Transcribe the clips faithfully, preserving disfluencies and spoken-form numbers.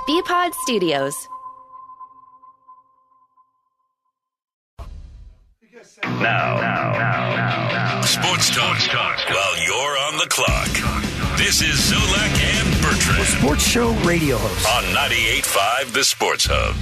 B-Pod Studios. Now, now, now, now, Sports Talk, talk while you're on the clock. This is Zolak and Bertrand. Well, sports show radio host. On ninety-eight point five The Sports Hub.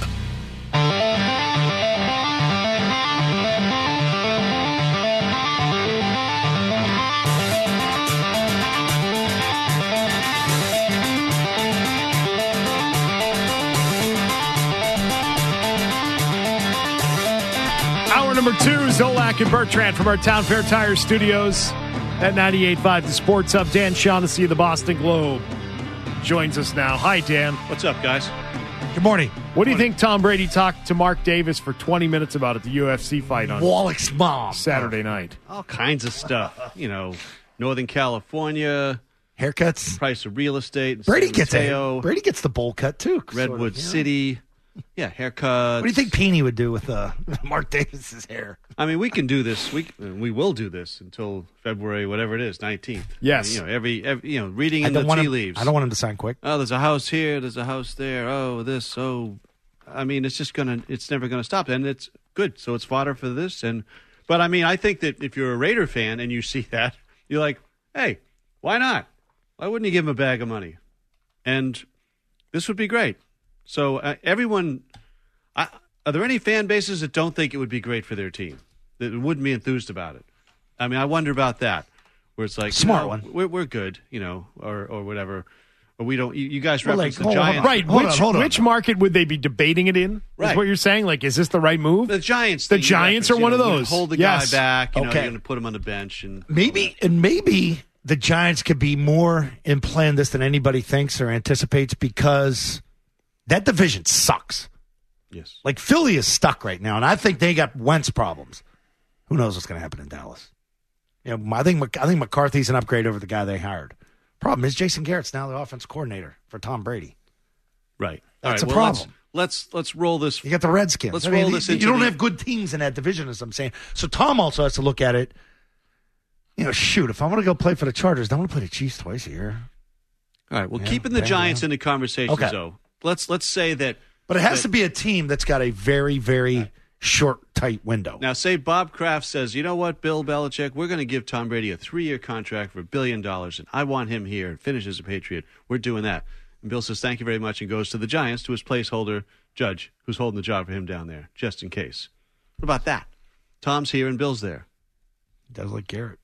Hour number two, Zolak and Bertrand from our Town Fair Tire Studios at ninety-eight point five The Sports Hub. Dan Shaughnessy of the Boston Globe joins us now. Hi, Dan. What's up, guys? Good morning. What do you think Tom Brady talked to Mark Davis for twenty minutes about at the U F C fight on Wallach's mom. Saturday night? All kinds of stuff. You know, Northern California, Haircuts. price of real estate. Brady San gets Mateo, a, Brady gets the bowl cut, too. sort of, Redwood you know? City. Yeah, haircuts. What do you think Peony would do with uh, Mark Davis's hair? I mean, we can do this. We we will do this until February, whatever it is, nineteenth. Yes. I mean, you know, every, every you know, reading I in don't the want tea him, leaves. I don't want him to sign quick. Oh, there's a house here. There's a house there. Oh, this. Oh, I mean, it's just gonna. It's never gonna stop, and it's good. So it's fodder for this. And but I mean, I think that if you're a Raider fan and you see that, you're like, hey, why not? Why wouldn't you give him a bag of money? And this would be great. So uh, everyone, I, are there any fan bases that don't think it would be great for their team, that wouldn't be enthused about it? I mean, I wonder about that, where it's like, Smart you know, one. We're, we're good, you know, or or whatever. Or we don't. You, you guys Well, reference like, the hold on, Giants, Right. Hold which on, hold on. which market would they be debating it in? Is Right. what you're saying? Like, is this the right move? The Giants. The thing you Giants referenced, are one you know, of we those. Hold the Yes. guy back. You know, Okay. you're going to put him on the bench and Maybe, and maybe the Giants could be more in play in this than anybody thinks or anticipates because that division sucks. yes. Like, Philly is stuck right now, and I think they got Wentz problems. Who knows what's going to happen in Dallas? You know, I think Mc- I think McCarthy's an upgrade over the guy they hired. Problem is, Jason Garrett's now the offense coordinator for Tom Brady. Right. That's All right, a well, problem. Let's, let's let's roll this. You got the Redskins. Let's I mean, roll you- this You into don't the- have good teams in that division, as I'm saying. So Tom also has to look at it. You know, shoot, if I want to go play for the Chargers, I want to play the Chiefs twice a year. All right. Well, Yeah, keeping the bang, Giants yeah. in the conversation, Okay. though. Let's let's say that. But it has that- to be a team that's got a very, very short, tight window. Now, say Bob Kraft says, you know what, Bill Belichick, we're going to give Tom Brady a three-year contract for a billion dollars, and I want him here and finish as a Patriot. We're doing that. And Bill says, thank you very much, and goes to the Giants, to his placeholder judge, who's holding the job for him down there, just in case. What about that? Tom's here and Bill's there. Does like Garrett.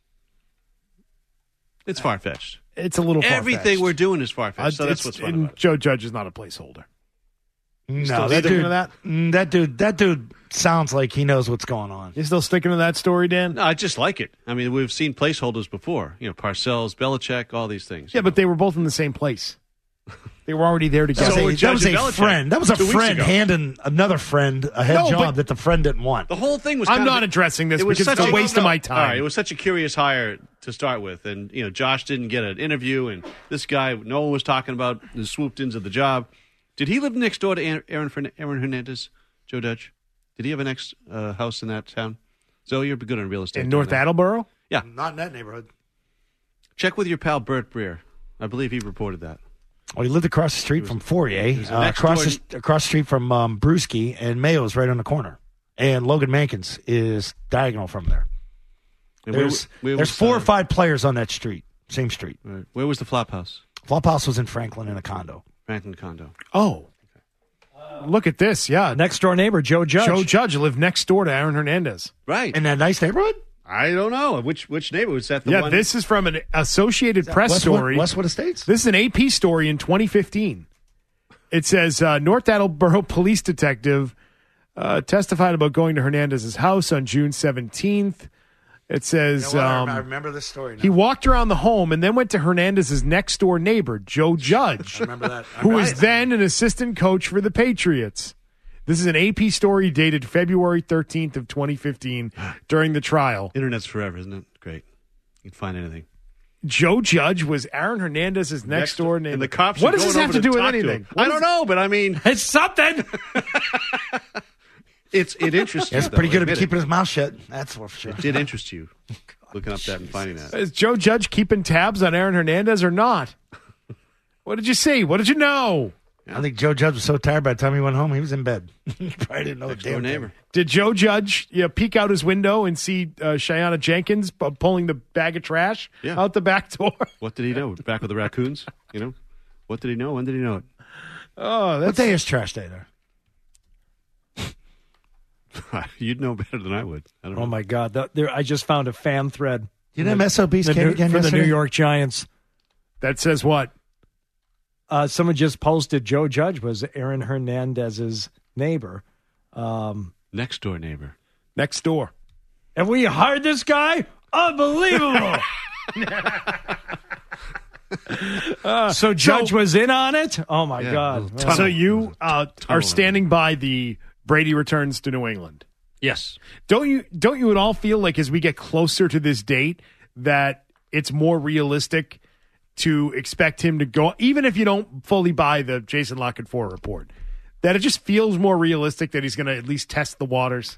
It's far-fetched. It's a little far-fetched. Everything we're doing is far-fetched, Uh, so that's it's- what's fun and about it. Joe Judge is not a placeholder. No, still that sticking dude, to that? mm, that dude, that dude sounds like he knows what's going on. You still sticking to that story, Dan? No, I just like it. I mean, we've seen placeholders before. You know, Parcells, Belichick, all these things. Yeah, but they were both in the same place. They were already there That together. was, So we're a, that was a judging Belichick friend. That was a two weeks friend ago. handing another friend a head No, job but- that the friend didn't want. The whole thing was I'm kind not of, addressing this it was because it's such a waste of my time. All right, it was such a curious hire to start with, and you know, Josh didn't get an interview, and this guy, no one was talking about, swooped into the job. Did he live next door to Aaron Fern- Aaron Hernandez, Joe Judge? Did he have a next uh, house in that town? Zoe, you're good on real estate. In doing North that. Attleboro? Yeah, Not in that neighborhood. check with your pal Bert Breer. I believe he reported that. Well, he lived across the street from Fourier, was uh, next across door- the, across the street from um, Brewski, and Mayo's right on the corner. And Logan Mankins is diagonal from there. And where- There's, where there's was, four uh, or five players on that street, same street. right. Where was the flop house? Flophouse was in Franklin in a condo. Franklin condo. Oh. Look at this. Yeah. Next door neighbor, Joe Judge. Joe Judge lived next door to Aaron Hernandez. Right. In that nice neighborhood? I don't know which which neighborhood is that. The yeah, one? this is from an Associated Press Westwood, story. Westwood Estates? This is an A P story in twenty fifteen. It says uh, North Attleboro police detective uh, testified about going to Hernandez's house on June seventeenth. It says You know what? I um, rem- I remember this story now. he walked around the home and then went to Hernandez's next door neighbor, Joe Judge, I remember that. who was then an assistant coach for the Patriots. This is an A P story dated February thirteenth of twenty fifteen during the trial. Internet's forever, isn't it? Great. You can find anything. Joe Judge was Aaron Hernandez's next, door neighbor. And the cops What are does this going have to over do with talk to anything? him. What I is- don't know, but I mean, It's something. it's it interests you. That's though, pretty good at admit it. keeping his mouth shut. That's for sure. It did interest you. Looking up that and finding that. Is Joe Judge keeping tabs on Aaron Hernandez or not? What did you see? What did you know? I think Joe Judge was so tired by the time he went home, he was in bed. He probably didn't know Next the damn door neighbor. thing. Did Joe Judge you know, peek out his window and see uh, Cheyenne Jenkins p- pulling the bag of trash Yeah. out the back door? What did he know? Back with the raccoons? You know? What did he know? When did he know it? Oh, What that's day is trash day there? You'd know better than I would. I don't know. Oh my God! That, there, I just found a fan thread. You know S O B's The came New- again for the yesterday? New York Giants. that says what? Uh, someone just posted Joe Judge was Aaron Hernandez's neighbor. Um, Next door neighbor. Next door. have we hired this guy? Unbelievable! so Judge so- was in on it. Oh my Yeah, God! little tunnel. So you uh, are tunnel. standing by the Brady returns to New England. Yes. Don't you don't you at all feel like as we get closer to this date that it's more realistic to expect him to go, even if you don't fully buy the Jason La Canfora report, that it just feels more realistic that he's going to at least test the waters?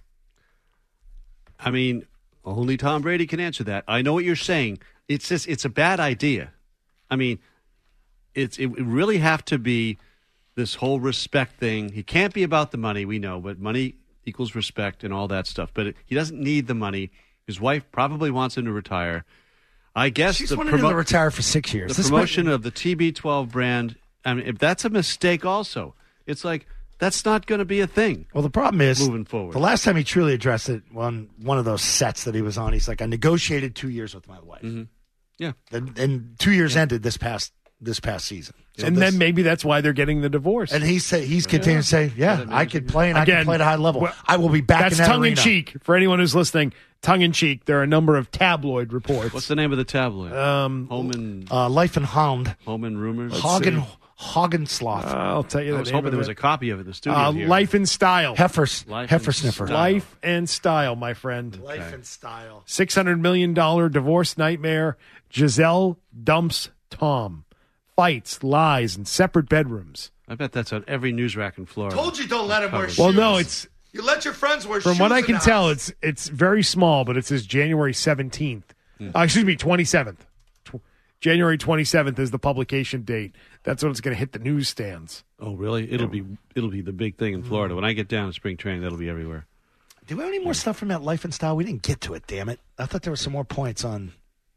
I mean, only Tom Brady can answer that. I know what you're saying. It's just, it's a bad idea. I mean, it's it would really have to be this whole respect thing. He can't be about the money, we know, but money equals respect and all that stuff. But it, he doesn't need the money. His wife probably wants him to retire. I guess She's the wanted him promo- to retire for six years. the This promotion might- of the T B twelve brand, I mean, if that's a mistake also, it's like, that's not going to be a thing. Well, the problem is, Moving forward. the last time he truly addressed it on one of those sets that he was on, he's like, I negotiated two years with my wife. Yeah. And, and two years ended this past this past season. So and this- then maybe that's why they're getting the divorce. And he said he's continuing to say, "Yeah, I could play and I Again, can play at a high level. well, I will be back That's in that tongue arena." in cheek for anyone who's listening. Tongue in cheek. There are a number of tabloid reports. What's the name of the tabloid? um, Home and Uh, Life and Hound, Home and Rumors. Hagen Haugensloth, I'll tell you. I the was name hoping of there was it. a copy of it in the studio uh, here. Life and Style. Heifer Life Heifer and Sniffer, Style. Life and Style, my friend. Life and Style. six hundred million dollars divorce nightmare. Giselle dumps Tom. Fights, lies, and separate bedrooms. I bet that's on every news rack in Florida. Told you don't let him wear shoes. Well, no, it's you let your friends wear shoes. from what I in can the tell, house. it's it's very small, but it says January seventeenth. Uh, excuse me, twenty-seventh. Tw- January twenty-seventh is the publication date. That's when it's going to hit the newsstands. Oh, really? It'll be it'll be the big thing in Florida. When I get down to spring training, that'll be everywhere. Do we have any more stuff from that Life and Style? We didn't get to it. Damn it! I thought there were some more points on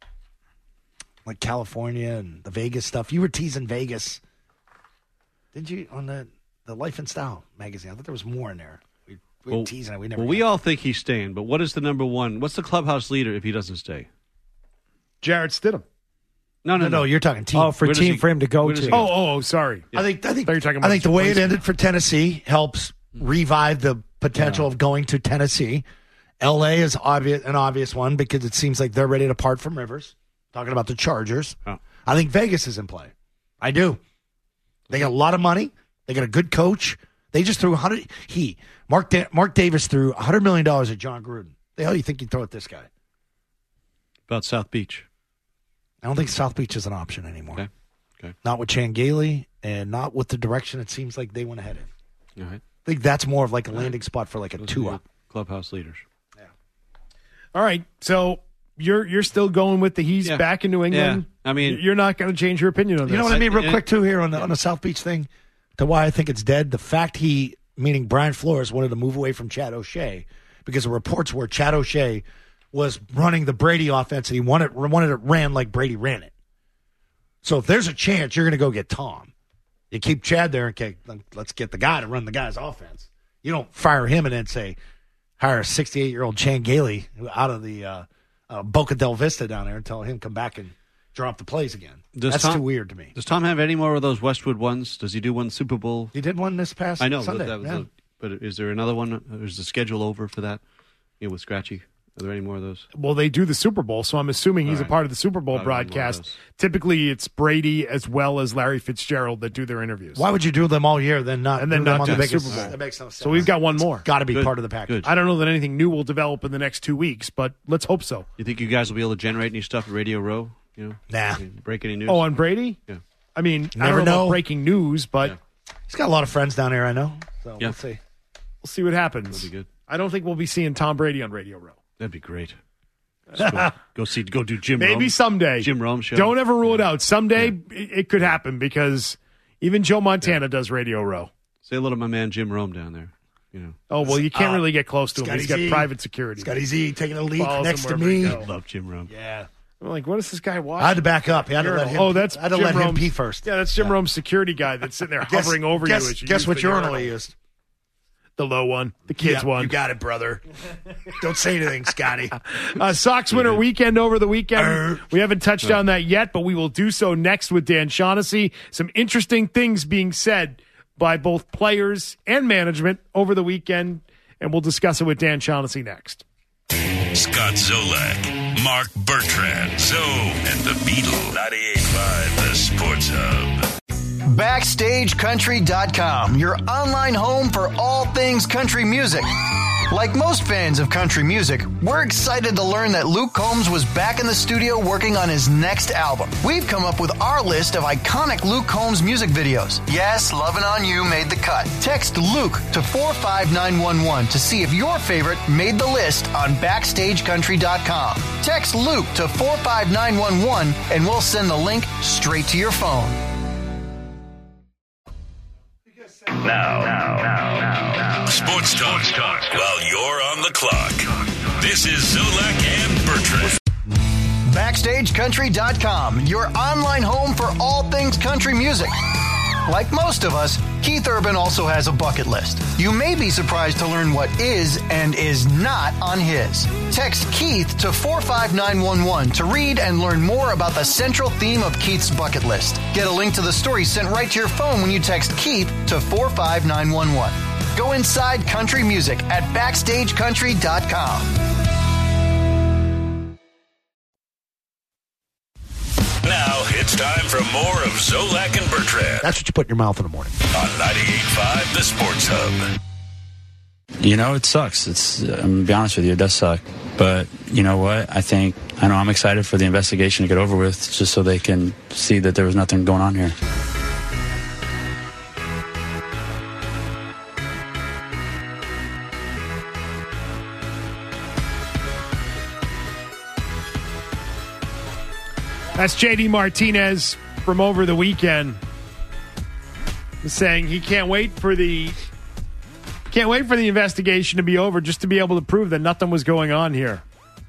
like California and the Vegas stuff. You were teasing Vegas, didn't you? On the the Life and Style magazine, I thought there was more in there. We, we Well, were teasing it. We never. well, we got it. all think he's staying, but what is the number one? What's the clubhouse leader if he doesn't stay? Jarrett Stidham. No, no, No, no, you're talking team. Oh, for Where does team he- for him to go where does to. he go? Oh, oh, oh, sorry. I think I think thought you were talking I about think the his way it replacement. ended for Tennessee helps revive the potential of going to Tennessee. L A is obvious an obvious one because it seems like they're ready to part from Rivers. Talking about the Chargers, Oh. I think Vegas is in play. I do. They got a lot of money. They got a good coach. They just threw one hundred. He Mark da- Mark Davis threw one hundred million dollars at John Gruden. The hell do you think you throw at this guy? About South Beach. I don't think South Beach is an option anymore. Okay. Okay. Not with Changeli and not with the direction it seems like they want to head in. All right. I think that's more of like a landing spot for like a Those are two your up. clubhouse leaders. All right, so you're you're still going with the he's Yeah. back in New England. Yeah. I mean- you're not going to change your opinion on this. You know what I mean? Real I- quick too here on the on the South Beach thing, to why I think it's dead. The fact he, meaning Brian Flores, wanted to move away from Chad O'Shea because the reports were Chad O'Shea was running the Brady offense and he wanted wanted it ran like Brady ran it. So if there's a chance, you're going to go get Tom. You keep Chad there and okay, let's get the guy to run the guy's offense. You don't fire him and then say hire a sixty-eight year old Changeli out of the uh, uh, Boca del Vista down there and tell him come back and draw up the plays again. Does That's Tom- too weird to me. Does Tom have any more of those Westwood ones? Does he do one Super Bowl? He did one this past I know, Sunday. but, that was yeah. a, but is there another one? Is the schedule over for that? You know, with Scratchy, are there any more of those? Well, they do the Super Bowl, so I'm assuming he's All a right. part of the Super Bowl Probably one of broadcast. those. Typically, it's Brady as well as Larry Fitzgerald that do their interviews. Why would you do them all year then not And then do them not on do the the biggest Super Bowl? That makes no sense. So we've got one more. got to be Good. part of the package. Good. I don't know that anything new will develop in the next two weeks, but let's hope so. You think you guys will be able to generate any stuff at Radio Row? You know, Nah. break any news? Oh, on Brady? Yeah. I mean, I Never don't know, know. about breaking news, but Yeah. He's got a lot of friends down there, I know. So Yeah. we'll see. we'll see what happens. That'd be good. I don't think we'll be seeing Tom Brady on Radio Row. That'd be great. Just go, go see, go do Jim. Maybe Rome. someday. Jim Rome show. Don't ever rule it out. Someday it, it could happen because Even Joe Montana does Radio Row. Say hello to my man Jim Rome down there. You know. Oh, well, you can't Uh, really get close to him. Scotty He's got Z. private security. Scotty Z taking a leak Follows next to him wherever he me. goes. I love Jim Rome. Yeah. I'm like, what is this guy watching? I had to back up. I had to Urinal. let him. Oh, that's I had to Jim let him Rome's- pee first. Yeah, that's Jim Rome's security guy that's sitting there Guess- hovering over guess, you. As you guess use what the urinal urinal. he used? The low one, the kids Yeah, one. You got it, brother. Don't say anything, Scotty. Uh, Sox winter weekend over the weekend. Er. We haven't touched on that yet, but we will do so next with Dan Shaughnessy. Some interesting things being said by both players and management over the weekend, and we'll discuss it with Dan Shaughnessy next. Scott Zolak, Mark Bertrand, Zoe, and the Beetle. ninety-eight point five The Sports Hub. Backstage Country dot com, your online home for all things country music. Like most fans of country music, we're excited to learn that Luke Combs was back in the studio working on his next album. We've come up with our list of iconic Luke Combs music videos. Yes, Lovin' On You made the cut. Text Luke to four five nine one one to see if your favorite made the list on Backstage Country dot com. Text Luke to four five nine one one and we'll send the link straight to your phone. Now, now, now, now, now. Sports talk, talk while you're on the clock. This is Zolak and Bertrand. Backstage Country dot com, your online home for all things country music. Like most of us, Keith Urban also has a bucket list. You may be surprised to learn what is and is not on his. Text Keith to four five nine one one to read and learn more about the central theme of Keith's bucket list. Get a link to the story sent right to your phone when you text Keith to four five nine one one. Go inside country music at Backstage Country dot com. Now it's time for more of Zolak and Bertrand That's what you put in your mouth in the morning. on ninety-eight point five The Sports Hub. You know, it sucks. It's, I'm going to be honest with you, it does suck. But you know what? I think, I know I'm excited for the investigation to get over with just so they can see that there was nothing going on here. That's J D Martinez from over the weekend saying he can't wait for the can't wait for the investigation to be over just to be able to prove that nothing was going on here.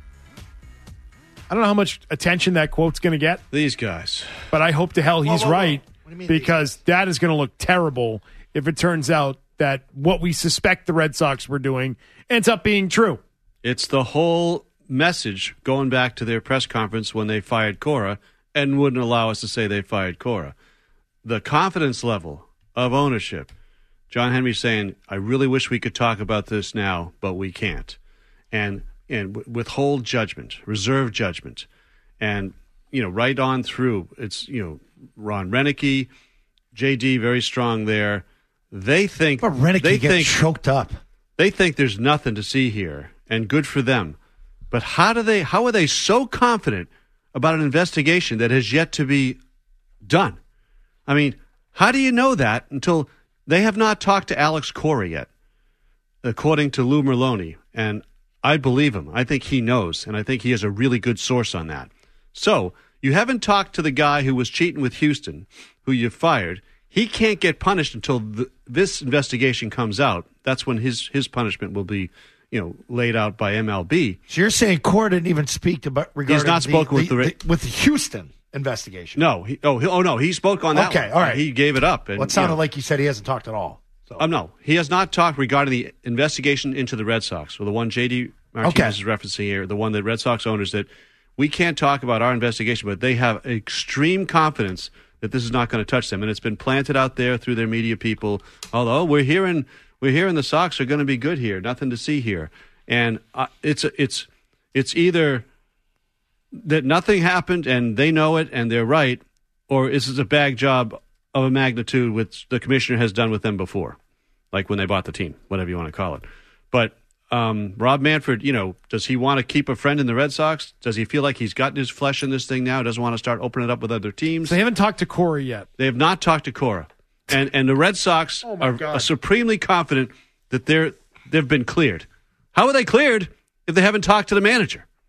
I don't know how much attention that quote's going to get, These guys. but I hope to hell he's Whoa, whoa, whoa. right What do you mean because that is going to look terrible if it turns out that what we suspect the Red Sox were doing ends up being true. It's the whole message going back to their press conference when they fired Cora and wouldn't allow us to say they fired Cora. The confidence level of ownership. John Henry saying, I really wish we could talk about this now, but we can't. And and w- withhold judgment, reserve judgment. And, you know, right on through, it's, you know, Ron Renicky, J D very strong there. They think But Renicky they gets think choked up. they think there's nothing to see here, and good for them. But how do they? How are they so confident about an investigation that has yet to be done? I mean, how do you know that until they have not talked to Alex Cora yet, according to Lou Merloni? And I believe him. I think he knows, and I think he has a really good source on that. So you haven't talked to the guy who was cheating with Houston, who you fired. He can't get punished until the, this investigation comes out. That's when his his punishment will be, you know, laid out by M L B. So you're saying Cora didn't even speak to but regarding He's not the- spoken with the, the- the- with the Houston investigation. No, he, oh, he, oh no, he spoke on that. Okay, one. all right. He gave it up. And, Well, it sounded you know, like you said he hasn't talked at all. So. Um, no, he has not talked regarding the investigation into the Red Sox, or the one J D Martinez Okay. is referencing here, the one that Red Sox owners that we can't talk about our investigation, but they have extreme confidence that this is not going to touch them, and it's been planted out there through their media people. Although we're hearing we're hearing the Sox are going to be good here, nothing to see here, and uh, it's it's it's either that nothing happened and they know it and they're right, or is it a bag job of a magnitude which the commissioner has done with them before, like when they bought the team, whatever you want to call it. But um, Rob Manfred, you know, does he want to keep a friend in the Red Sox? Does he feel like he's gotten his flesh in this thing now? Doesn't want to start opening it up with other teams? So they haven't talked to Corey yet. They have not talked to Cora, and and the Red Sox Oh, my are, God. are supremely confident that they're they've been cleared. How are they cleared if they haven't talked to the manager,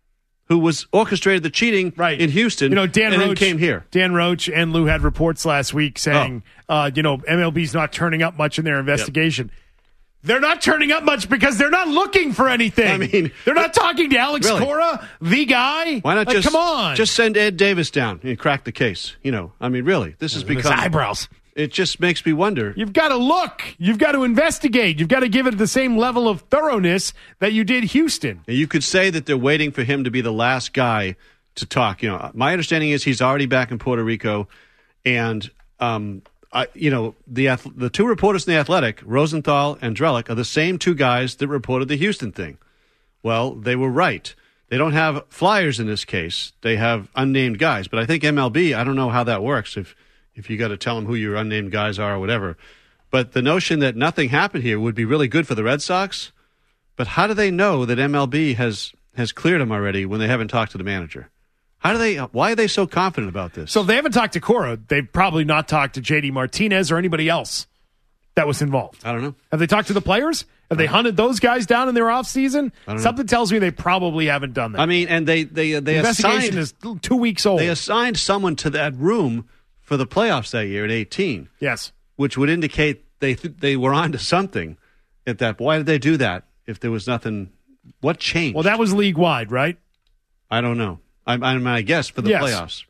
who was orchestrated the cheating right. in Houston, you know, Dan and Roach, then came here. Dan Roach and Lou had reports last week saying, oh. uh, you know, M L B's not turning up much in their investigation. Yep. They're not turning up much because they're not looking for anything. I mean, they're not talking to Alex really? Cora, the guy. Why not like, just come on? Just send Ed Davis down and crack the case. You know, I mean, really, this has become his eyebrows. It just makes me wonder. You've got to look. You've got to investigate. You've got to give it the same level of thoroughness that you did Houston. You could say that they're waiting for him to be the last guy to talk. You know, my understanding is he's already back in Puerto Rico, and um. Uh, you know, the the two reporters in The Athletic, Rosenthal and Drellick, are the same two guys that reported the Houston thing. Well, they were right. They don't have flyers in this case. They have unnamed guys. But I think M L B, I don't know how that works, if, if you got to tell them who your unnamed guys are or whatever. But the notion that nothing happened here would be really good for the Red Sox. But how do they know that M L B has, has cleared them already when they haven't talked to the manager? How do they? Why are they so confident about this? So if they haven't talked to Cora, they've probably not talked to J D Martinez or anybody else that was involved. I don't know. Have they talked to the players? Have they hunted those guys down in their offseason? Something tells me they probably haven't done that. I mean, and they they they the investigation assigned, is two weeks old. They assigned someone to that room for the playoffs that year at eighteen. Yes, which would indicate they th- they were onto something at that. Why did they do that if there was nothing? What changed? Well, that was league wide, right? I don't know. I, I mean, I guess for the yes. playoffs.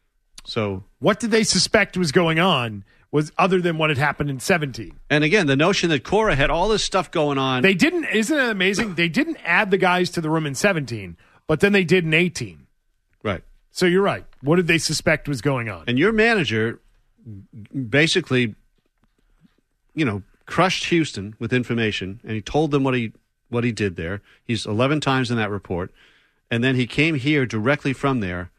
So, what did they suspect was going on? Was other than what had happened in seventeen? And again, the notion that Cora had all this stuff going on. They didn't. Isn't it amazing? They didn't add the guys to the room in seventeen, but then they did in eighteen. Right. So you're right. What did they suspect was going on? And your manager basically, you know, crushed Houston with information, and he told them what he what he did there. He's eleven times in that report. And then he came here directly from there,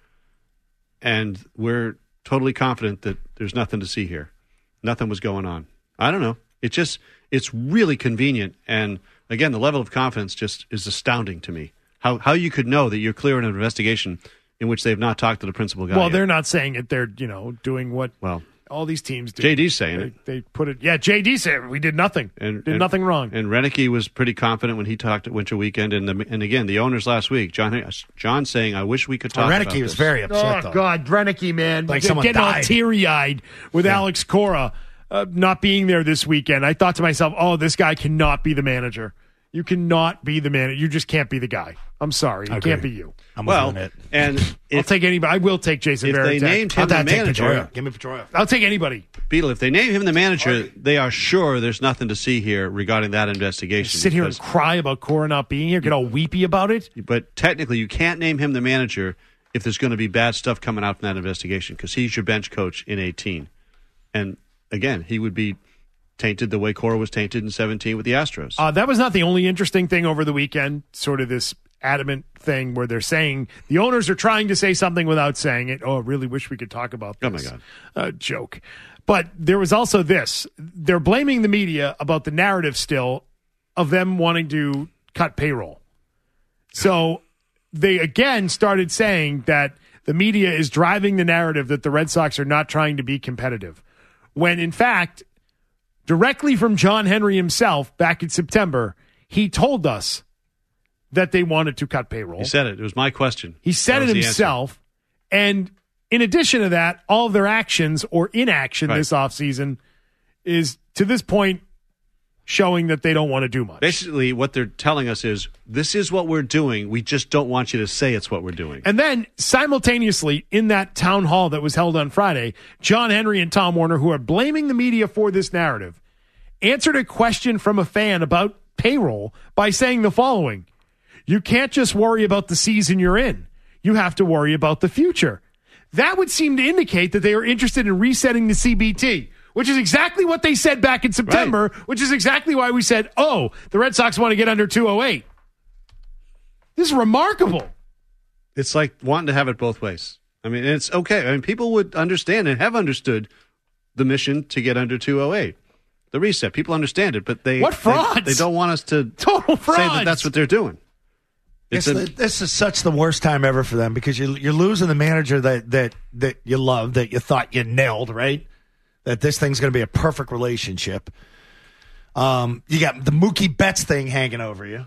and we're totally confident that there's nothing to see here. Nothing was going on. I don't know. It just, it's really convenient. And again, the level of confidence just is astounding to me. How how you could know that you're clearing an investigation in which they've not talked to the principal guy Well, yet. they're not saying it. They're, you know, doing what well, all these teams do. J D's saying they, it. They put it. Yeah, J D said we did nothing. And, did and, nothing wrong. And Renicky was pretty confident when he talked at Winter Weekend. And the, and again, the owners last week, John John saying, I wish we could talk well, about Renicky was this. very upset, Oh, though. God, Renicky, man. Like Get- someone getting all died. teary-eyed with yeah. Alex Cora uh, not being there this weekend. I thought to myself, oh, this guy cannot be the manager. You cannot be the manager. You just can't be the guy. I'm sorry. It can't be you. I'm well, with it. and I'll if, take anybody. I will take Jason if they Varitek. named him I'll the take manager, Pedroia. Give me Pedroia. I'll take anybody. Beetle, if they name him the manager, they are sure there's nothing to see here regarding that investigation. Sit here and because- cry about Cora not being here, get all weepy about it. But technically, you can't name him the manager if there's going to be bad stuff coming out from that investigation, because he's your bench coach in eighteen. And again, he would be tainted the way Cora was tainted in seventeen with the Astros. Uh, that was not the only interesting thing over the weekend, sort of this adamant thing where they're saying the owners are trying to say something without saying it. Oh, I really wish we could talk about this. Oh, my God. Uh, joke. But there was also this. They're blaming the media about the narrative still of them wanting to cut payroll. So they again started saying that the media is driving the narrative that the Red Sox are not trying to be competitive. When, in fact, directly from John Henry himself back in September, he told us that they wanted to cut payroll. He said it. It was my question. He said That it was the himself. And in addition to that, all of their actions or inaction Right. this offseason is, to this point, showing that they don't want to do much. Basically, what they're telling us is, this is what we're doing. We just don't want you to say it's what we're doing. And then simultaneously, in that town hall that was held on Friday, John Henry and Tom Warner, who are blaming the media for this narrative, answered a question from a fan about payroll by saying the following: you can't just worry about the season you're in. You have to worry about the future. That would seem to indicate that they are interested in resetting the C B T, which is exactly what they said back in September, right. Which is exactly why we said, oh, the Red Sox want to get under two oh eight. This is remarkable. It's like wanting to have it both ways. I mean, it's okay. I mean, people would understand and have understood the mission to get under two oh eight. The reset. People understand it, but they what frauds? They, they don't want us to Total frauds. say that that's what they're doing. It's It's the, a, this is such the worst time ever for them, because you, you're losing the manager that, that, that you love, that you thought you nailed, right? That this thing's going to be a perfect relationship. Um, you got the Mookie Betts thing hanging over you.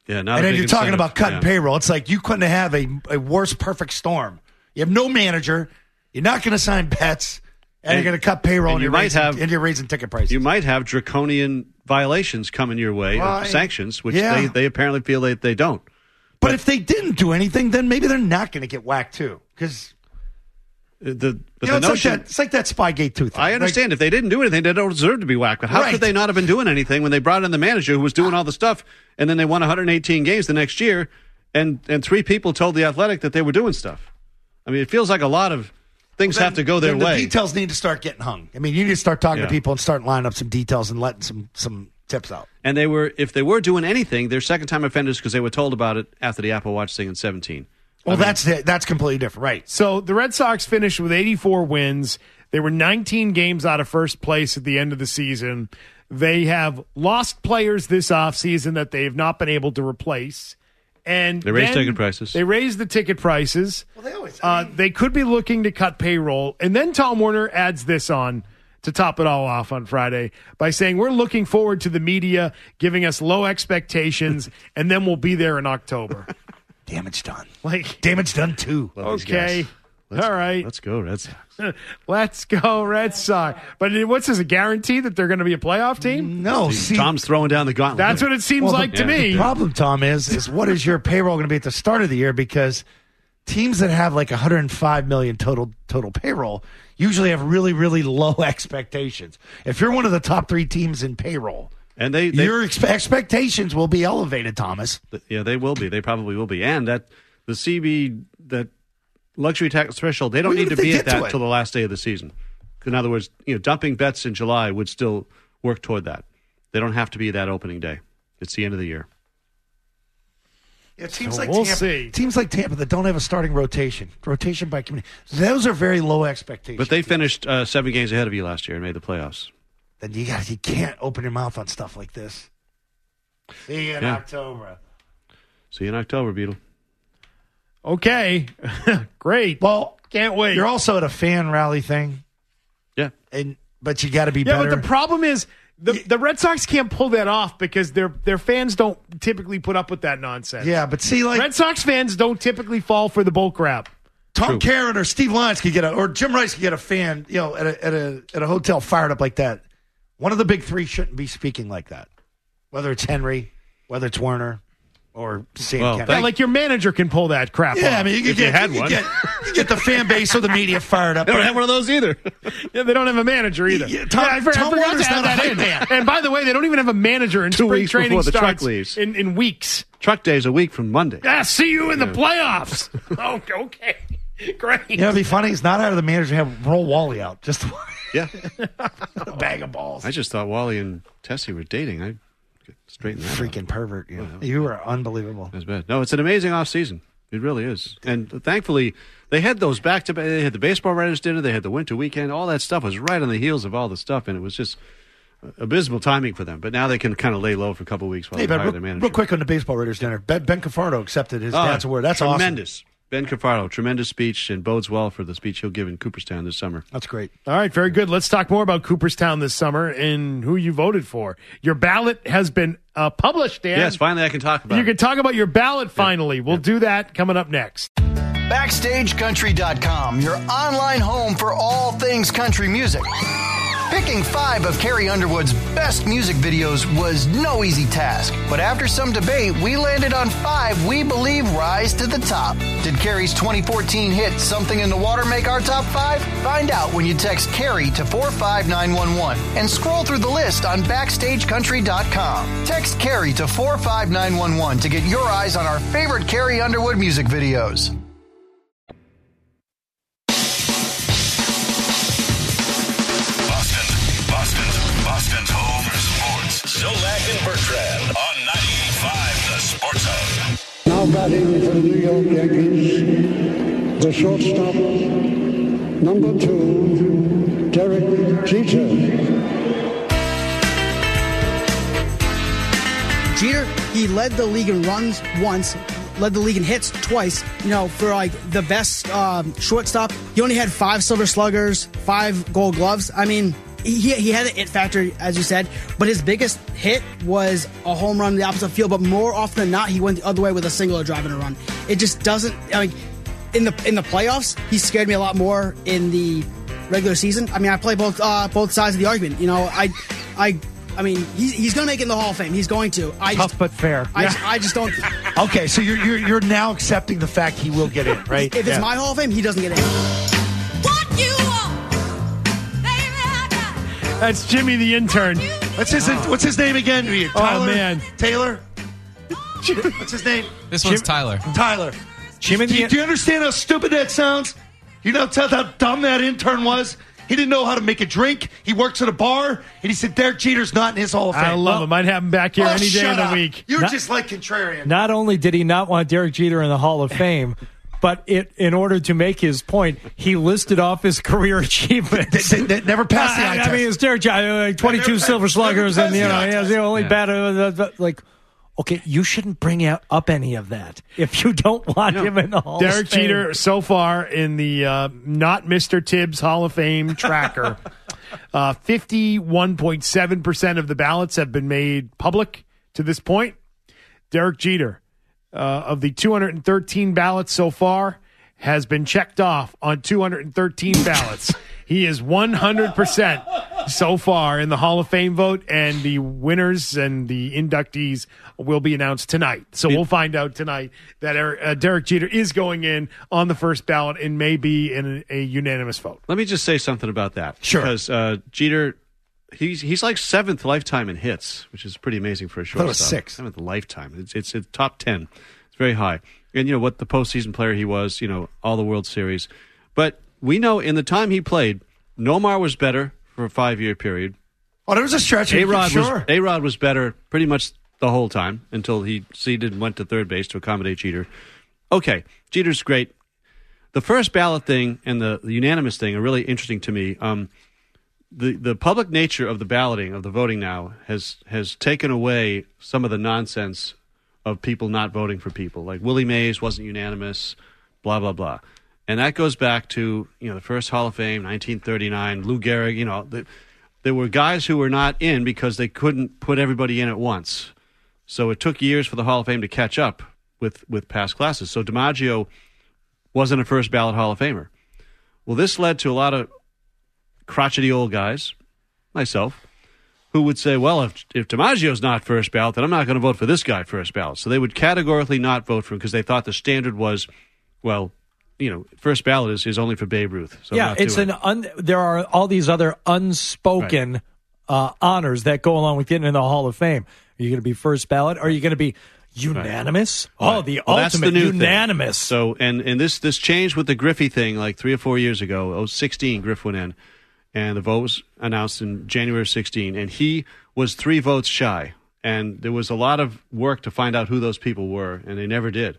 Yeah, not and a then big you're talking incentive. about cutting Yeah. payroll. It's like you couldn't have a, a worse perfect storm. You have no manager. You're not going to sign bets, and, And- you're going to cut payroll, and and, you you're might raising, have- and you're raising ticket prices. You might have draconian violations coming your way Well, of sanctions, which yeah. they, they apparently feel they, they don't. but, if they didn't do anything, then maybe they're not going to get whacked too. Because The, but you know, the it's, notion, like that, it's like that Spygate two thing. I understand if they didn't do anything, they don't deserve to be whacked. But how Right. could they not have been doing anything when they brought in the manager who was doing all the stuff, and then they won one hundred eighteen games the next year, and and three people told the Athletic that they were doing stuff? I mean, it feels like a lot of things Then- have to go their then the way. details need to start getting hung. I mean, you need to start talking Yeah. to people and start lining up some details and letting some some tips out. And they were, if they were doing anything, they're second time offenders because they were told about it after the Apple Watch thing in seventeen. Well, I mean, that's that's completely different, right? So the Red Sox finished with eighty-four wins. They were nineteen games out of first place at the end of the season. They have lost players this offseason that they have not been able to replace. And They raised then ticket prices. They raised the ticket prices. Well, they always. Uh, they could be looking to cut payroll. And then Tom Werner adds this on to top it all off on Friday by saying, we're looking forward to the media giving us low expectations, and then we'll be there in October. damage done. Like, Damage done too. Love these okay. guys. Let's- All right. Let's go, Red Sox. Let's go, Red Sox. But what's this, a guarantee that they're going to be a playoff team? No, see, Tom's throwing down the gauntlet. That's what it seems well, like the, to me. The problem, Tom, is is what is your payroll going to be at the start of the year? Because teams that have like one hundred five million total total payroll usually have really really low expectations. If you're one of the top three teams in payroll, And they, they your expe- expectations will be elevated, Thomas. yeah, they will be. They probably will be. And that the C B, that luxury tax threshold, they don't Well, need even to if they be at get to that it. till the last day of the season. In other words, you know, dumping bets in July would still work toward that. They don't have to be that opening day. It's the end of the year. It seems So like we'll Tampa, see. teams like Tampa that don't have a starting rotation, rotation by community, those are very low expectations. But they finished uh, seven games ahead of you last year and made the playoffs. then you got you can't open your mouth on stuff like this. See you in Yeah. October. See you in October, Beetle. Okay. Great. Well, Can't wait. you're also at a fan rally thing, Yeah. and but you got to be yeah, better. but the problem is the, the Red Sox can't pull that off because their their fans don't typically put up with that nonsense. yeah, but see, like Red Sox fans don't typically fall for the bull crap. Tom True. Caron or Steve Lyons could get a, or Jim Rice could get a fan, you know, at a at a at a hotel fired up like that. One of the big three shouldn't be speaking like that. Whether it's Henry, whether it's Werner, or Sam Well, Kennedy. Yeah, like your manager can pull that crap Yeah, off. I mean, you could If you get, had you could one. get, you get the fan base or the media fired up. They don't have one of those either. Yeah, they don't have a manager either. Yeah, Tom- I, for- I Tom forgot Werner's to add not a that hype in. man. And by the way, they don't even have a manager in Two spring weeks training before the truck starts leaves. in, in weeks. Truck day's a week from Monday. Ah, see you in the playoffs. oh, okay. Great. You know, it'd be funny. It's not out of the manager to have roll Wally out. Just Yeah. a bag of balls. I just thought Wally and Tessie were dating. I could straighten that out. Freaking pervert. You, know. You are unbelievable. That's bad. No, it's an amazing off season. It really is. And thankfully, they had those back to back. They had the baseball writers' dinner. They had the winter weekend. All that stuff was right on the heels of all the stuff, and it was just abysmal timing for them. But now they can kind of lay low for a couple of weeks while Hey, they Ben, hire real, their manager. real quick on the baseball Raiders dinner. Ben, ben Cafardo accepted his Oh, dad's award. That's tremendous. Ben Cafardo, tremendous speech, and bodes well for the speech he'll give in Cooperstown this summer. awesome. That's great. All right, very good. Let's talk more about Cooperstown this summer and who you voted for. Your ballot has been uh, published, Dan. Yes, finally I can talk about You it. can talk about your ballot finally. We'll do that coming up next. Backstage Country dot com, your online home for all things country music. Picking five of Carrie Underwood's best music videos was no easy task, but after some debate, we landed on five we believe rise to the top. Did Carrie's twenty fourteen hit Something in the Water make our top five? Find out when you text Carrie to four five nine one one and scroll through the list on Backstage Country dot com. Text Carrie to four five nine one one to get your eyes on our favorite Carrie Underwood music videos. Boston, Boston's, Boston's home for sports. Zolak and Bertrand on ninety-eight point five The Sports Hub. Now batting for the New York Yankees, the shortstop, number two, Derek Jeter. Jeter, he led the league in runs once, led the league in hits twice. You know, for like the best um, shortstop, he only had five Silver Sluggers, five Gold Gloves. I mean, he he had an it factor, as you said, but his biggest hit was a home run in the opposite field. But more often than not, he went the other way with a single or drive and a run. It just doesn't. I mean, in the in the playoffs, he scared me a lot more in the regular season. I mean, I play both uh, both sides of the argument. You know, I I. I mean, he's, he's going to make it in the Hall of Fame. He's going to. I Tough just, but fair. I, Yeah. just, I just don't. Okay, so you're, you're you're now accepting the fact he will get in, right? If it's Yeah. my Hall of Fame, he doesn't get in. That's Jimmy the intern. What's his What's his name again? Tyler? Oh, man. Taylor. What's his name? This one's Tyler. Tyler. Jimmy do, the- you, do you understand how stupid that sounds? You know how, how dumb that intern was? He didn't know how to make a drink. He works at a bar, and he said Derek Jeter's not in his Hall of Fame. I love him. I'd have him back here Oh, any day shut of the up. week. You're Not- just like contrarian. Not only did he not want Derek Jeter in the Hall of Fame, but it, in order to make his point, he listed off his career achievements. They- they- they never passed the eye I, I test. mean, it's Derek Jeter, like twenty-two Never- silver sluggers, never and you know, passed the he eye has the only Yeah. batter. Like, okay, you shouldn't bring out, up any of that if you don't want him in the Hall Derek of Fame. Jeter, so far in the uh, not Mister Tibbs Hall of Fame tracker, uh, fifty-one point seven percent of the ballots have been made public to this point. Derek Jeter, uh, of the two hundred thirteen ballots so far, has been checked off on two hundred thirteen ballots. He is one hundred percent so far in the Hall of Fame vote, and the winners and the inductees will be announced tonight. So we'll find out tonight that Eric, uh, Derek Jeter is going in on the first ballot and may be in a, a unanimous vote. Let me just say something about that. Sure. Because uh, Jeter, he's he's like seventh lifetime in hits, which is pretty amazing for a shortstop. thought it was sixth. Seventh lifetime. It's it's a top ten. It's very high. And you know what the postseason player he was. You know all the World Series, but we know in the time he played, Nomar was better for a five year period. Oh, there was a stretch. A Rod sure. was A Rod was better pretty much the whole time until he seeded and went to third base to accommodate Jeter. Okay, Jeter's great. The first ballot thing and the, the unanimous thing are really interesting to me. Um, the the public nature of the balloting of the voting now has has taken away some of the nonsense of people not voting for people. Like Willie Mays wasn't unanimous, blah blah blah, and that goes back to you know the first Hall of Fame, nineteen thirty-nine. Lou Gehrig, you know, the, there were guys who were not in because they couldn't put everybody in at once. So it took years for the Hall of Fame to catch up with with past classes. So DiMaggio wasn't a first ballot Hall of Famer. Well, this led to a lot of crotchety old guys, myself, who would say, well, if, if DiMaggio's not first ballot, then I'm not going to vote for this guy first ballot. So they would categorically not vote for him because they thought the standard was, well, you know, first ballot is, is only for Babe Ruth. So I'm yeah, not it's doing an it. un, there are all these other unspoken uh, honors that go along with getting in the Hall of Fame. Are you going to be first ballot? Or are you going to be unanimous? Oh, Right. the Well, that's ultimate the new unanimous. Thing. So, and and this this changed with the Griffey thing like three or four years ago. Oh, sixteen, Griff went in, and the vote was announced in January of sixteen, and he was three votes shy. And there was a lot of work to find out who those people were, and they never did.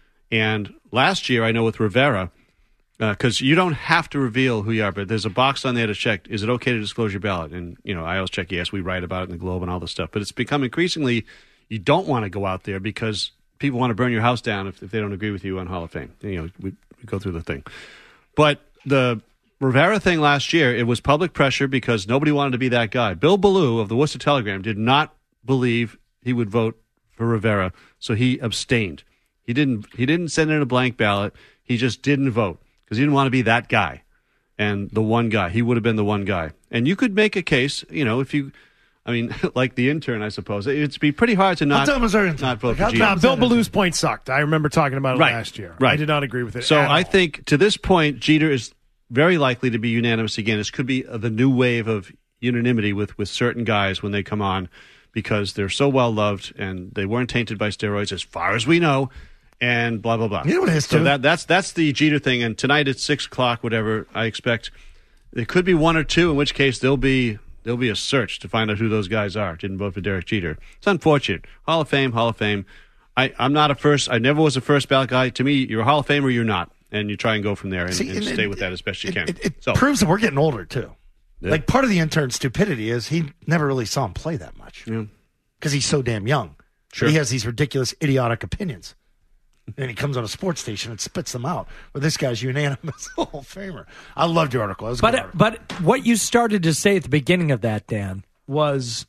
And last year, I know with Rivera, because uh, you don't have to reveal who you are, but there's a box on there to check, is it okay to disclose your ballot? And, you know, I always check yes, we write about it in the Globe and all this stuff. But it's become increasingly, you don't want to go out there because people want to burn your house down if, if they don't agree with you on Hall of Fame. You know, we, we go through the thing. But the Rivera thing last year, it was public pressure because nobody wanted to be that guy. Bill Ballou of the Worcester Telegram did not believe he would vote for Rivera, so he abstained. He didn't, he didn't send in a blank ballot. He just didn't vote because he didn't want to be that guy and the one guy. He would have been the one guy. And you could make a case, you know, if you, I mean, like the intern, I suppose. It'd be pretty hard to not, dumb was our intern? not vote Like, for how Jeter. dumb Now, Bill Ballou's point sucked. I remember talking about it Right. last year. Right. I did not agree with it. So at I all. think to this point, Jeter is very likely to be unanimous again. This could be the new wave of unanimity with, with certain guys when they come on because they're so well loved and they weren't tainted by steroids as far as we know. And blah blah blah. You know what it is, so too? that that's that's the Jeter thing. And tonight at six o'clock, whatever, I expect there could be one or two. In which case there'll be there'll be a search to find out who those guys are. Didn't vote for Derek Jeter. It's unfortunate. Hall of Fame, Hall of Fame. I I'm not a first. I never was a first ballot guy. To me, you're a Hall of Famer. You're not, and you try and go from there and, See, and and stay it- with that as best you It, can. it, it so proves that we're getting older, too. Yeah. Like, part of the intern's stupidity is he never really saw him play that much yeah. because he's so damn young. Sure. He has these ridiculous, idiotic opinions. Then he comes on a sports station and spits them out. But this guy's unanimous Hall of Famer. I loved your article. It was a good But article. but what you started to say at the beginning of that, Dan, was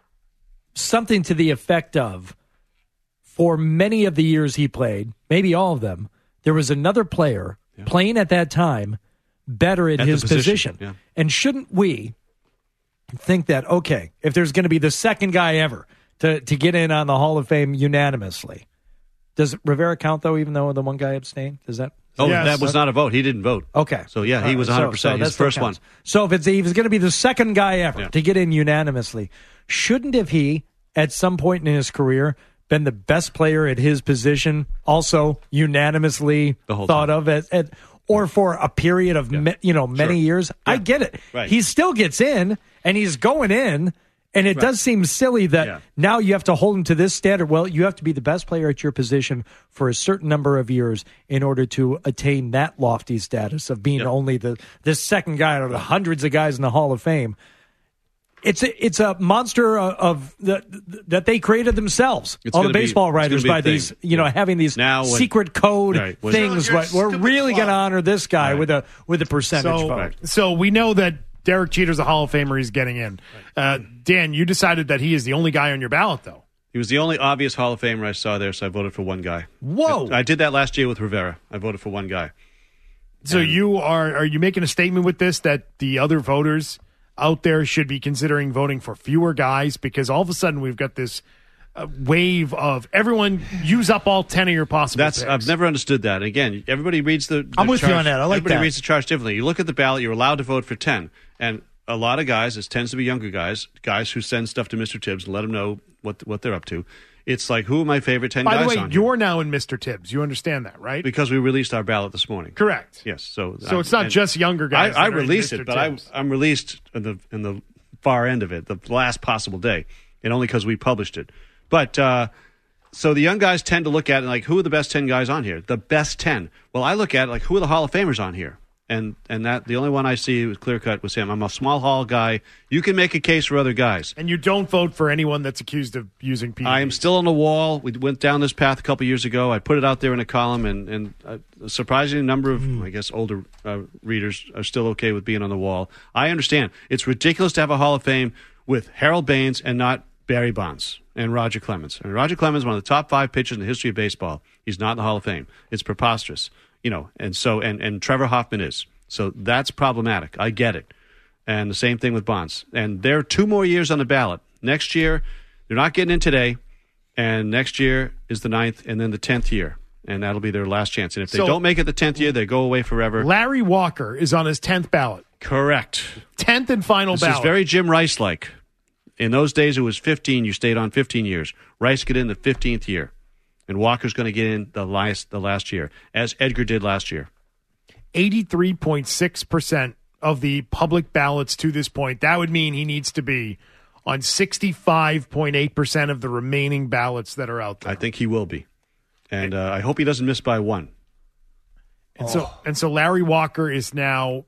something to the effect of, for many of the years he played, maybe all of them, there was another player yeah. playing at that time better at, at his position. position. Yeah. And shouldn't we think that, okay, if there's going to be the second guy ever to, to get in on the Hall of Fame unanimously, does Rivera count, though, even though the one guy abstained? Does that? Oh, yes. that was not a vote. He didn't vote. Okay. So, yeah, he was one hundred percent. So, so His first one. So if it's he was going to be the second guy ever yeah. to get in unanimously, shouldn't have he, at some point in his career, been the best player at his position, also unanimously thought time. of as, as or for a period of yeah. me, you know many sure. years? Yeah. I get it. Right. He still gets in, and he's going in. And it right. does seem silly that yeah. now you have to hold him to this standard. Well, you have to be the best player at your position for a certain number of years in order to attain that lofty status of being yep. only the, the second guy out of the hundreds of guys in the Hall of Fame. It's a, it's a monster of, of the, that they created themselves. It's all the baseball be, writers by these, you know, yeah. having these now when, secret code right, when, things. So what, we're really going to honor this guy right. with a with a percentage so, vote. Right. So we know that Derek Jeter's a Hall of Famer. He's getting in. Uh, Dan, you decided that he is the only guy on your ballot, though. He was the only obvious Hall of Famer I saw there, so I voted for one guy. Whoa! I, I did that last year with Rivera. I voted for one guy. So and, you are are you making a statement with this that the other voters out there should be considering voting for fewer guys, because all of a sudden we've got this uh, wave of everyone use up all ten of your possible That's picks. I've never understood that. Again, everybody reads the, the I'm with charge, you on that. I like everybody that. reads the charge differently. You look at the ballot, you're allowed to vote for ten. And a lot of guys, it tends to be younger guys, guys who send stuff to Mister Tibbs and let him know what what they're up to. It's like, who are my favorite ten By guys the way, on you're here? now in Mister Tibbs. You understand that, right? Because we released our ballot this morning. Correct. Yes. So so it's not just younger guys. I, I that are in released Mister it, but I, Tibbs. I'm released in the in the far end of it, the last possible day, and only because we published it. But uh, so the young guys tend to look at it like, who are the best ten guys on here? The best ten. Well, I look at it like, who are the Hall of Famers on here? And and that the only one I see was clear cut was him. I'm a small hall guy. You can make a case for other guys. And you don't vote for anyone that's accused of using P D. I am still on the wall. We went down this path a couple years ago. I put it out there in a column, and, and a surprising number of, mm. I guess, older uh, readers are still okay with being on the wall. I understand. It's ridiculous to have a Hall of Fame with Harold Baines and not Barry Bonds and Roger Clemens. And Roger Clemens is one of the top five pitchers in the history of baseball. He's not in the Hall of Fame. It's preposterous. You know, and so and, and Trevor Hoffman is. So that's problematic. I get it. And the same thing with Bonds. And there are two more years on the ballot. Next year, they're not getting in today, and next year is the ninth, and then the tenth year. And that'll be their last chance. And if they so, don't make it the tenth year, they go away forever. Larry Walker is on his tenth ballot. Correct. tenth and final this ballot. This is very Jim Rice-like. In those days, it was fifteen. You stayed on fifteen years. Rice get in the fifteenth year. And Walker's going to get in the last, the last year, as Edgar did last year. eighty-three point six percent of the public ballots to this point. That would mean he needs to be on sixty-five point eight percent of the remaining ballots that are out there. I think he will be. And uh, I hope he doesn't miss by one. And oh. so and so Larry Walker is now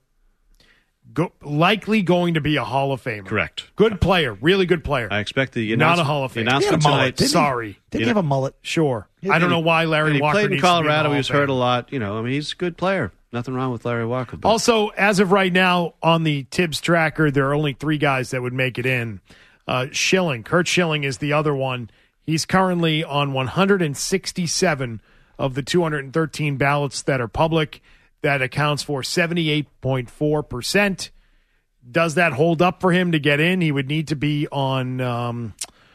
go, likely going to be a Hall of Famer. Correct. Good player, really good player. I expect the not a Hall of Famer. Announcement tonight. Didn't Sorry, he, didn't he have a mullet? Sure. I don't know why Larry and he Walker played in needs Colorado. To be he was hurt a lot. You know, I mean, he's a good player. Nothing wrong with Larry Walker. But. Also, as of right now, on the Tibbs tracker, there are only three guys that would make it in. Uh, Schilling, Kurt Schilling is the other one. He's currently on one hundred sixty-seven of the two hundred thirteen ballots that are public. That accounts for seventy-eight point four percent. Does that hold up for him to get in? He would need to be on, um,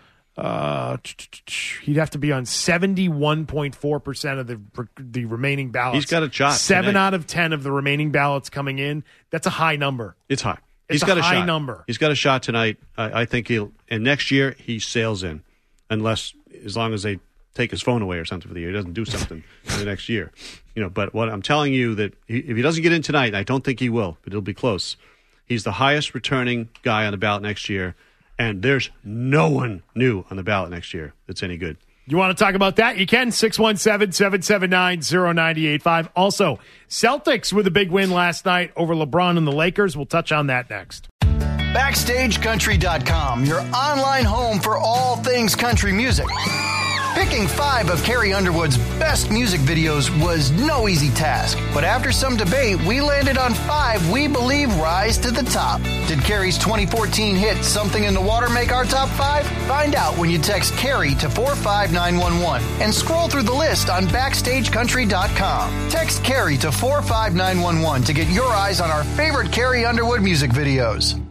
uh, he'd have to be on seventy-one point four percent of the the remaining ballots. He's got a shot. Seven tonight. out of ten of the remaining ballots coming in. That's a high number. It's high. It's He's got a a high shot. number. He's got a shot tonight. I, I think he'll, and next year he sails in, unless, as long as they take his phone away or something for the year. He doesn't do something for the next year. You know, but what I'm telling you that he, if he doesn't get in tonight, I don't think he will, but it'll be close. He's the highest returning guy on the ballot next year, and there's no one new on the ballot next year that's any good. You want to talk about that? You can. six one seven, seven seven nine, zero nine eight five. Also, Celtics with a big win last night over LeBron and the Lakers. We'll touch on that next. Backstage Country dot com, your online home for all things country music. Picking five of Carrie Underwood's best music videos was no easy task, but after some debate, we landed on five we believe rise to the top. Did Carrie's twenty fourteen hit Something in the Water make our top five? Find out when you text Carrie to four five nine one one and scroll through the list on backstage country dot com. Text Carrie to four five nine one one to get your eyes on our favorite Carrie Underwood music videos.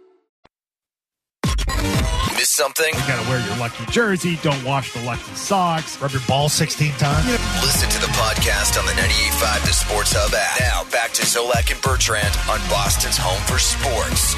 Miss something? You gotta wear your lucky jersey. Don't wash the lucky socks. Rub your ball sixteen times. Listen to the podcast on the ninety-eight point five The Sports Hub app. Now, back to Zolak and Bertrand on Boston's home for sports.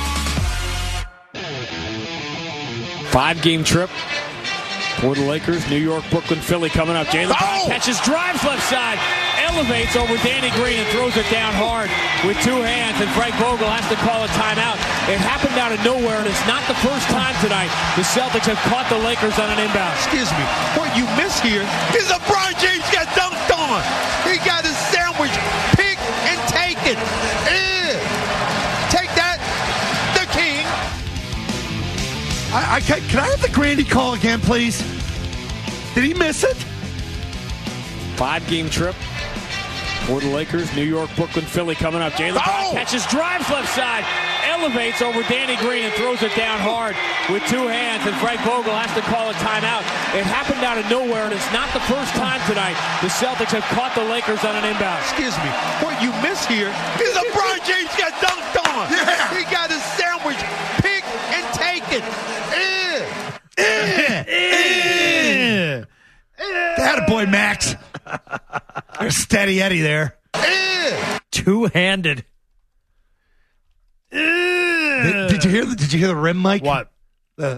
Five-game trip for the Lakers. New York, Brooklyn, Philly coming up. Jaylen Brown catches, drives left side, elevates over Danny Green and throws it down hard with two hands, and Frank Vogel has to call a timeout. It happened out of nowhere, and it's not the first time tonight the Celtics have caught the Lakers on an inbound. Excuse me. What you miss here is LeBron James got dunked on. He got his sandwich, pick and take it. Ew. Take that, the king. I, I can, can I have the Grandy call again, please? Did he miss it? Five-game trip for the Lakers. New York, Brooklyn, Philly coming up. Jaylen Brown catches, drives left side, elevates over Danny Green and throws it down hard with two hands, and Frank Vogel has to call a timeout. It happened out of nowhere, and it's not the first time tonight the Celtics have caught the Lakers on an inbound. Excuse me. What you miss here is LeBron James got dunked on. Yeah. He got his sandwich, pick and take it. Ew. Ew. That boy, Max. There's steady Eddie there. Two-handed. Did, did you hear the? Did you hear the rim, Mike? What? The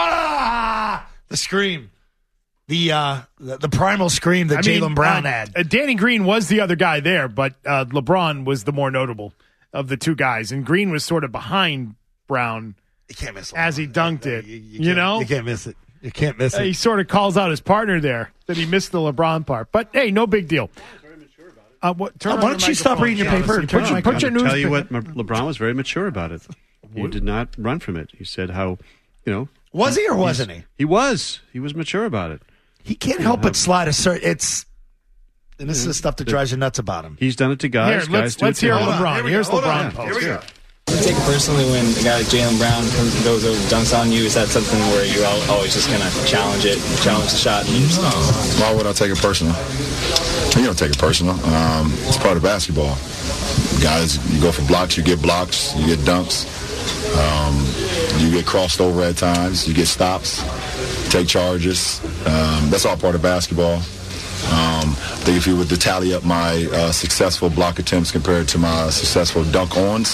ah, the scream, the uh, the, the primal scream that Jaylen Brown um, had. Uh, Danny Green was the other guy there, but uh, LeBron was the more notable of the two guys, and Green was sort of behind Brown. You can't miss as he dunked it. You, you, you know, you can't miss it. You can't miss it. Uh, he sort of calls out his partner there that he missed the LeBron part, but hey, no big deal. Uh, what, turn oh, on why don't you stop reading your paper? Put your, put your I'll tell you what, LeBron was very mature about it. He did not run from it. He said how, you know. Was he or wasn't he? He was. He was mature about it. He can't help but slide a certain. It's. And this is the stuff that drives you nuts about him. He's done it to guys. Here, guys let's let's hear LeBron. LeBron. Here Here's LeBron. Yeah, Here we go. Do you take it personally when a guy like Jaylen Brown comes, goes over, dunks on you? Is that something where you're always just going to challenge it, challenge the shot? And just, no. Why would I take it personal? You don't take it personal. Um, it's part of basketball. Guys, you go for blocks, you get blocks, you get dunks. Um, you get crossed over at times. You get stops, take charges. Um, that's all part of basketball. Um, I think if you were to tally up my uh, successful block attempts compared to my successful dunk-ons,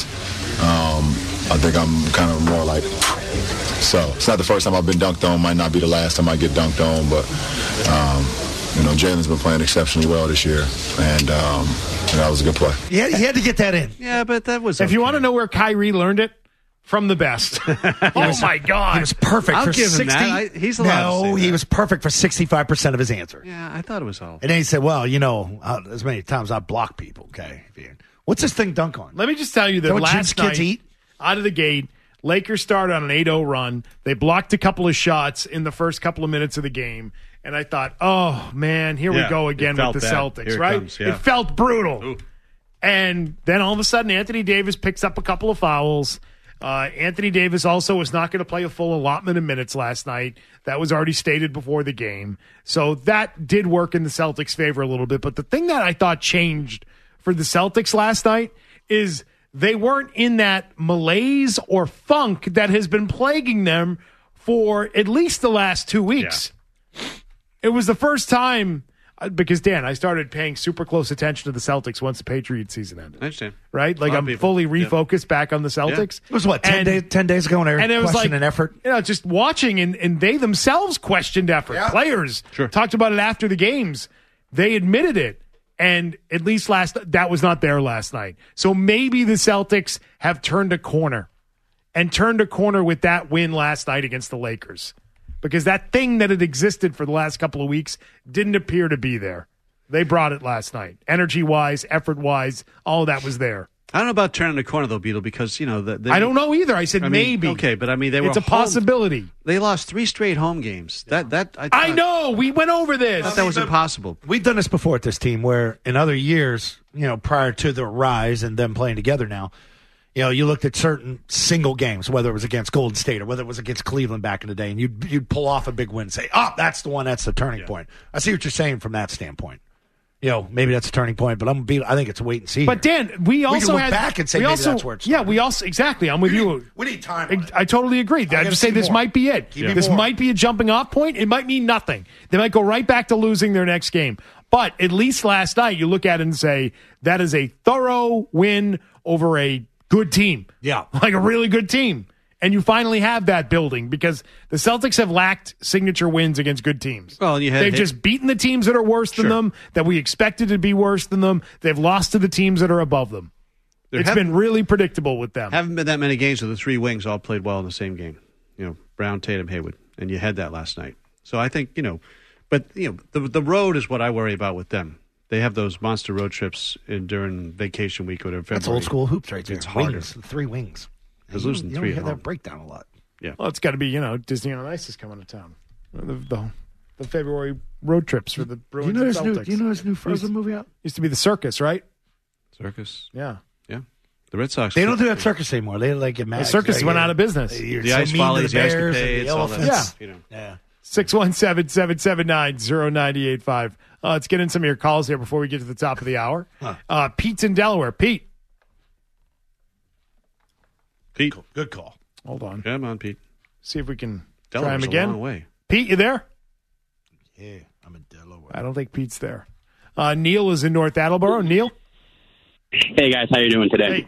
um, I think I'm kind of more like... So, it's not the first time I've been dunked on. Might not be the last time I get dunked on, but... Um, You know, Jalen's been playing exceptionally well this year, and um, that was a good play. He had, he had to get that in. Yeah, but that was. If okay. you want to know where Kyrie learned it, from the best. Oh my God, he was perfect I'll for give sixty. him that. I, he's allowed no, to say he that. was perfect for sixty-five percent of his answer. Yeah, I thought it was all. And then he said, "Well, you know, uh, as many times I block people." Okay, what's this thing dunk on? Let me just tell you that Is that what last kids night, eat? out of the gate, Lakers started on an eight oh run. They blocked a couple of shots in the first couple of minutes of the game. And I thought, oh, man, here Yeah, we go again it with the felt Celtics, bad. Here it right? comes, yeah. It felt brutal. Ooh. And then all of a sudden, Anthony Davis picks up a couple of fouls. Uh, Anthony Davis also was not going to play a full allotment of minutes last night. That was already stated before the game. So that did work in the Celtics' favor a little bit. But the thing that I thought changed for the Celtics last night is they weren't in that malaise or funk that has been plaguing them for at least the last two weeks. Yeah. It was the first time, because, Dan, I started paying super close attention to the Celtics once the Patriots season ended. I understand. Right? Like, I'm people. fully refocused yeah. back on the Celtics. Yeah. It was, what, ten, and, days, ten days ago when I and it was questioned like, an effort? You know, just watching, and, and they themselves questioned effort. Yeah. Players sure. talked about it after the games. They admitted it. And at least last, that was not there last night. So maybe the Celtics have turned a corner and turned a corner with that win last night against the Lakers. Because that thing that had existed for the last couple of weeks didn't appear to be there. They brought it last night. Energy-wise, effort-wise, all of that was there. I don't know about turning the corner though, Beetle, because you know the, they, I don't know either. I said I mean, maybe. Okay, but I mean they were. It's a home, possibility. They lost three straight home games. That that I, I know. We went over this. I thought that was impossible. We've done this before at this team, where in other years, you know, prior to the rise and them playing together now, you know, you looked at certain single games, whether it was against Golden State or whether it was against Cleveland back in the day, and you'd you'd pull off a big win and say, "Oh, that's the one. That's the turning yeah. point." I see what you're saying from that standpoint. You know, maybe that's a turning point, but I'm be, I think it's a wait and see. But Dan, we also we can look had back and say we maybe also, that's where it's. Yeah, we also exactly. I'm with we you. Need, we need time. On I, I totally agree. I just say this more. might be it. Yeah. This more. might be a jumping off point. It might mean nothing. They might go right back to losing their next game. But at least last night, you look at it and say that is a thorough win over a good team. Yeah, like a really good team. And you finally have that building because the Celtics have lacked signature wins against good teams. Well, you had They've hit. just beaten the teams that are worse than Sure. them, that we expected to be worse than them. They've lost to the teams that are above them. There it's been really predictable with them. Haven't been that many games where the three wings all played well in the same game. You know, Brown, Tatum, Hayward, and you had that last night. So I think you know, but you know, the the road is what I worry about with them. They have those monster road trips in, during vacation week or whatever. That's old school hoops right there. It's harder. Wings, three wings. Because you, losing you three don't at hear home. that breakdown a lot. Yeah. Well, it's got to be, you know, Disney on Ice is coming to town. The, the, the February road trips for the Bruins you know and his new, Celtics. do you know his new Frozen used, movie out? Used to be the Circus, right? Circus. Yeah. Yeah. The Red Sox. They don't do that circus anymore. They like get mad. The circus they, went out of business. The Ice Follies, the Escapades, all that. Yeah. You know. Yeah. six one seven, seven seven nine, zero nine eight five. Uh, let's get in some of your calls here before we get to the top of the hour. Huh. Uh, Pete's in Delaware. Pete. Pete. Good call. Hold on. Come on, Pete. See if we can Delaware's try him again. a long way. Pete, you there? Yeah, I'm in Delaware. I don't think Pete's there. Uh, Neil is in North Attleboro. Neil? Hey, guys. How you doing today? Hey.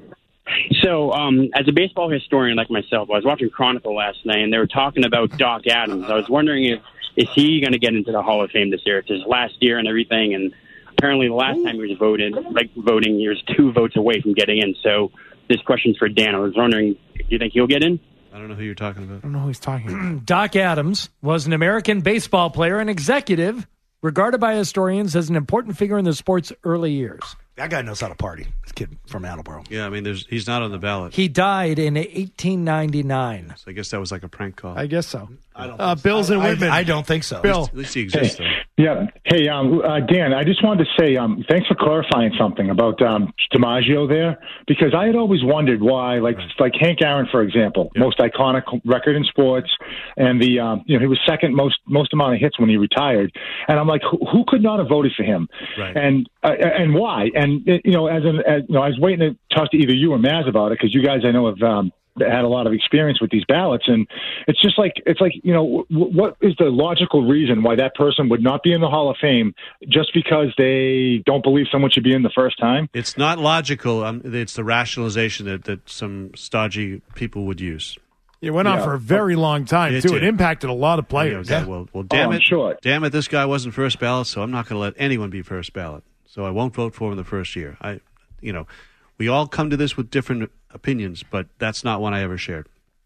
So, um, as a baseball historian like myself, I was watching Chronicle last night, and they were talking about Doc Adams. I was wondering if is he going to get into the Hall of Fame this year? It's his last year and everything, and apparently the last time he was voted, like voting, he was two votes away from getting in. So this question's for Dan. I was wondering, do you think he'll get in? I don't know who you're talking about. I don't know who he's talking about. Doc Adams was an American baseball player and executive regarded by historians as an important figure in the sport's early years. That guy knows how to party. This kid from Attleboro. Yeah, I mean, there's he's not on the ballot. He died in eighteen ninety-nine. So I guess that was like a prank call. I guess so. I don't Uh, Bill's in I, Whitman. I, I don't think so. Bill. At least he exists, though. Yeah. Hey, um, uh, Dan, I just wanted to say um, thanks for clarifying something about um, DiMaggio there, because I had always wondered why, like like Hank Aaron, for example, Yeah. most iconic record in sports, and the um, you know he was second most most amount of hits when he retired, and I'm like, who, who could not have voted for him, Right. and uh, and why? And you know, as an as, you know, I was waiting to talk to either you or Maz about it because you guys I know have. Um, had a lot of experience with these ballots, and it's just like it's like you know w- what is the logical reason why that person would not be in the Hall of Fame just because they don't believe someone should be in the first time? It's not logical. Um, it's the rationalization that, that some stodgy people would use. It went on Yeah. for a very long time, It too. did. It impacted a lot of players. Yeah, well, well, damn Oh, I'm it, sure. damn it, this guy wasn't first ballot, so I'm not going to let anyone be first ballot. So I won't vote for him the first year. I, you know, we all come to this with different opinions, but that's not one I ever shared.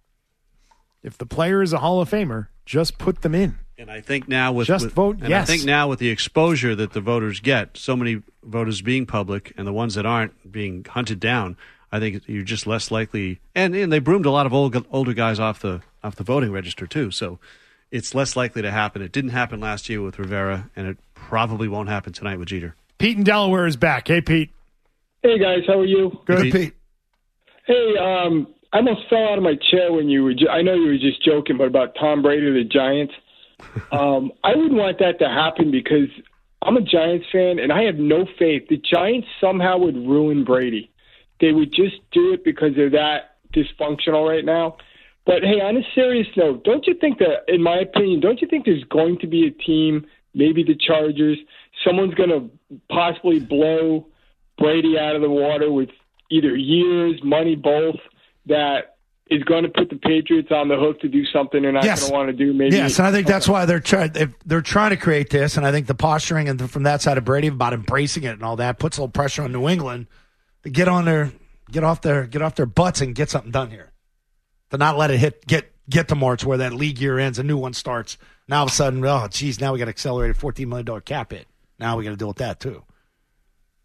If the player is a Hall of Famer, just put them in. And I think now with Just with- vote and yes. I think now with the exposure that the voters get, so many voters being public and the ones that aren't being hunted down, I think you're just less likely. And, and they broomed a lot of old, older guys off the off the voting register too, so it's less likely to happen. It didn't happen last year with Rivera, and it probably won't happen tonight with Jeter. Pete in Delaware is back. Hey, Pete. Hey guys, how are you? Good. Good Pete. Hey, um, I almost fell out of my chair when you were. Ju- I know you were just joking, but about Tom Brady of the Giants. um, I wouldn't want that to happen because I'm a Giants fan and I have no faith. The Giants somehow would ruin Brady. They would just do it because they're that dysfunctional right now. But hey, on a serious note, don't you think that, in my opinion, don't you think there's going to be a team, maybe the Chargers, someone's going to possibly blow Brady out of the water with either years, money, both, that is going to put the Patriots on the hook to do something they're not Yes. going to want to do. Maybe. Yes, and I think that's why they're trying. They're trying to create this, and I think the posturing and from that side of Brady about embracing it and all that puts a little pressure on New England to get on their, get off their, get off their butts and get something done here. To not let it hit, get get to March where that league year ends, a new one starts. Now all of a sudden, oh geez, now we got accelerated fourteen million dollar cap hit. Now we got to deal with that too.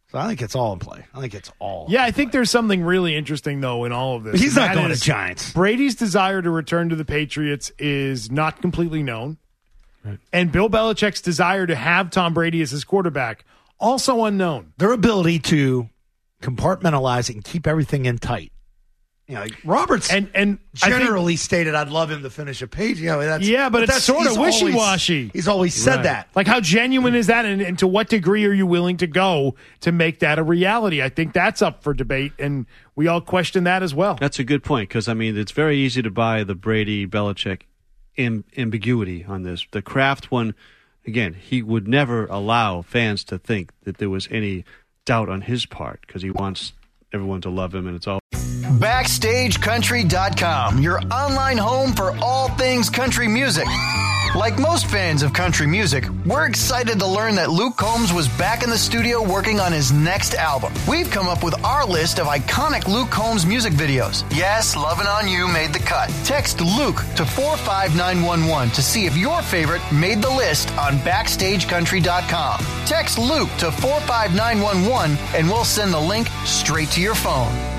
So I think it's all in play. I think it's all. Yeah, I think there's something really interesting, though, in all of this. He's not That going is, to Giants. Brady's desire to return to the Patriots is not completely known. Right. And Bill Belichick's desire to have Tom Brady as his quarterback, also unknown. Their ability to compartmentalize and keep everything in tight. You know, like Roberts and and generally think, stated, "I'd love him to finish a page." You know, that's, yeah, but, but it's sort of wishy-washy. Always, he's always said right. that. Like, how genuine is that, and, and to what degree are you willing to go to make that a reality? I think that's up for debate, and we all question that as well. That's a good point, because I mean, it's very easy to buy the Brady Belichick am- ambiguity on this. The Kraft one, again, he would never allow fans to think that there was any doubt on his part, because he wants everyone to love him, and it's all. Backstage Country dot com, your online home for all things country music. Like most fans of country music, we're excited to learn that Luke Combs was back in the studio working on his next album. We've come up with our list of iconic Luke Combs music videos. Yes, Lovin' On You made the cut. Text Luke to four five nine one one to see if your favorite made the list on Backstage Country dot com. Text Luke to four five nine one one and we'll send the link straight to your phone.